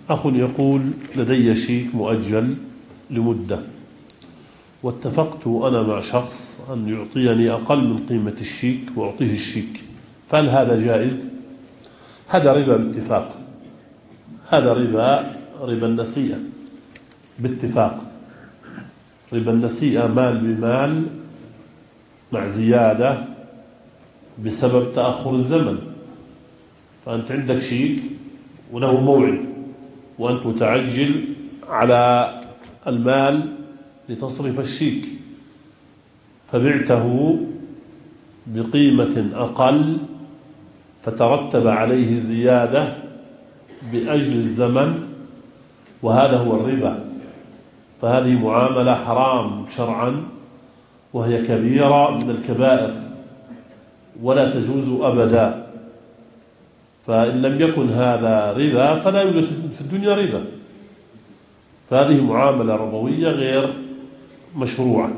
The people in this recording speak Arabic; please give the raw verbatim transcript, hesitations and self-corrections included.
أخ يقول: لدي شيك مؤجل لمدة، واتفقت أنا مع شخص أن يعطيني أقل من قيمة الشيك وأعطيه الشيك، فهل هذا جائز؟ هذا ربا باتفاق، هذا ربا ربا النسيئة باتفاق. ربا النسيئة مال بمال مع زيادة بسبب تأخر الزمن. فأنت عندك شيك وله موعد، وأنت متعجل على المال لتصرف الشيك، فبعته بقيمة أقل فترتب عليه زيادة بأجل الزمن، وهذا هو الربا. فهذه معاملة حرام شرعا، وهي كبيرة من الكبائر ولا تجوز أبدا. فإن لم يكن هذا ربا فلا يوجد في الدنيا ربا، فهذه معاملة ربوية غير مشروعة.